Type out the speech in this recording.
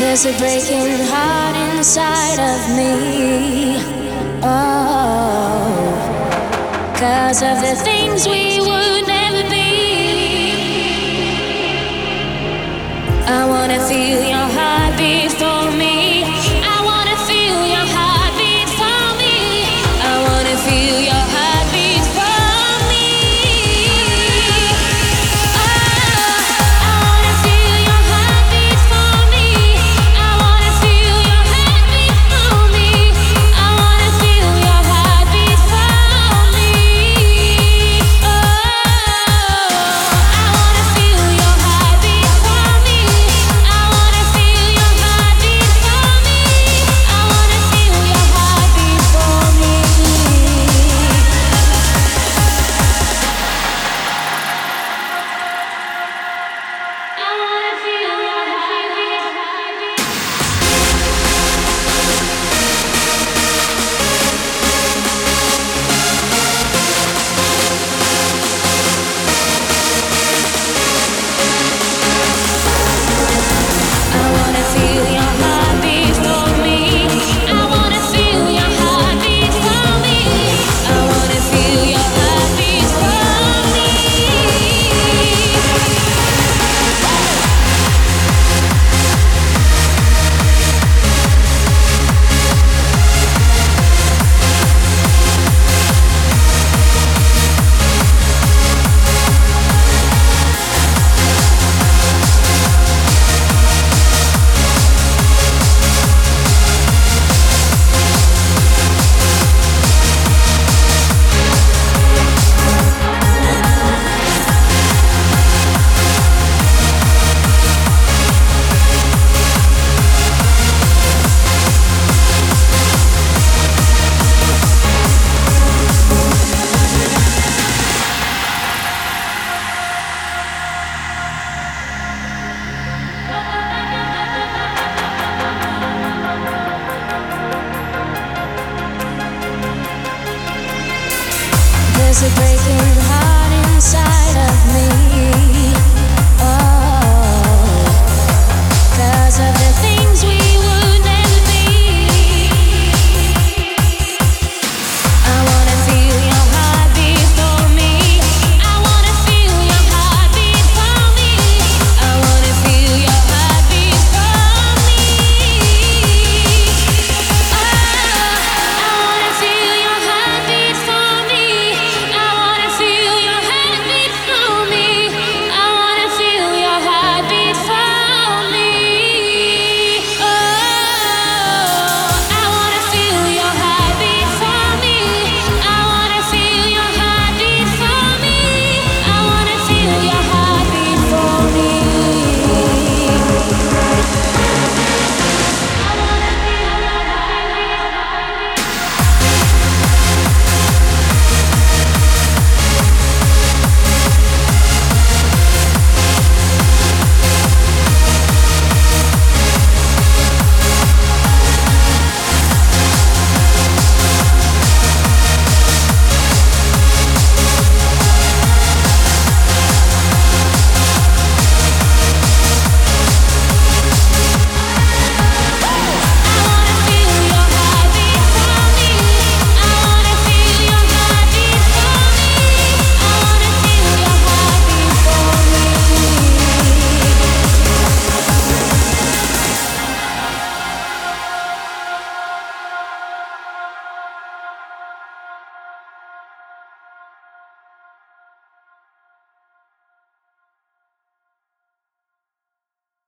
There's a breaking heart inside of me. Oh, 'cause of the things we would never be. I wanna feel your heartbeat for me. I wanna feel your heartbeat for me. I wanna feel your heartbeat for me. Oh, I wanna feel your heartbeat for me. I wanna feel your heartbeat for me. I wanna feel your heartbeat for me. Oh, I wanna feel your heartbeat for me. I wanna feel your heartbeat for me. I wanna feel your heartbeat for me. I wanna feel your heartbeat. I wanna feel your heartbeat for me. I wanna feel your heartbeat for me. I wanna feel your heartbeat for me. There's a breaking heart inside of me. Oh, 'cause of the things